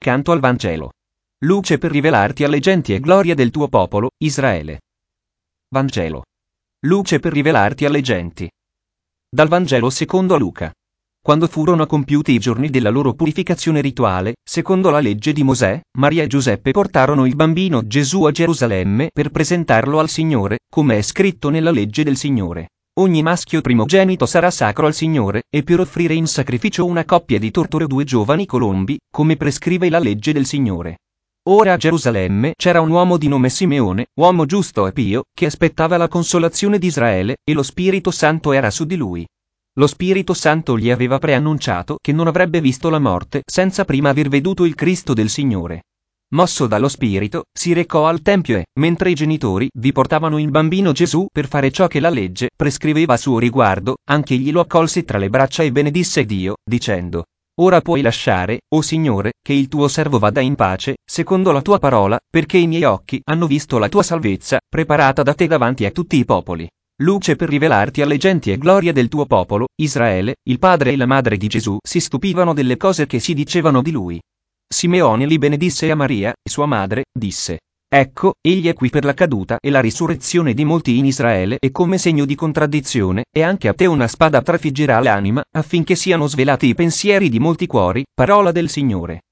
Canto al Vangelo. Luce per rivelarti alle genti e gloria del tuo popolo, Israele. Vangelo. Luce per rivelarti alle genti. Dal Vangelo secondo Luca. Quando furono compiuti i giorni della loro purificazione rituale, secondo la legge di Mosè, Maria e Giuseppe portarono il bambino Gesù a Gerusalemme per presentarlo al Signore, come è scritto nella legge del Signore. Ogni maschio primogenito sarà sacro al Signore, e per offrire in sacrificio una coppia di tortore o 2 giovani colombi, come prescrive la legge del Signore. Ora a Gerusalemme c'era un uomo di nome Simeone, uomo giusto e pio, che aspettava la consolazione di Israele, e lo Spirito Santo era su di lui. Lo Spirito Santo gli aveva preannunciato che non avrebbe visto la morte senza prima aver veduto il Cristo del Signore. Mosso dallo Spirito, si recò al Tempio e, mentre i genitori vi portavano il bambino Gesù per fare ciò che la legge prescriveva a suo riguardo, anche egli lo accolse tra le braccia e benedisse Dio, dicendo: Ora puoi lasciare, o Signore, che il tuo servo vada in pace, secondo la tua parola, perché i miei occhi hanno visto la tua salvezza, preparata da te davanti a tutti i popoli. Luce per rivelarti alle genti e gloria del tuo popolo, Israele. Il padre e la madre di Gesù si stupivano delle cose che si dicevano di lui. Simeone li benedisse e a Maria, sua madre, disse: Ecco, egli è qui per la caduta e la risurrezione di molti in Israele e come segno di contraddizione, e anche a te una spada trafiggerà l'anima, affinché siano svelati i pensieri di molti cuori, parola del Signore.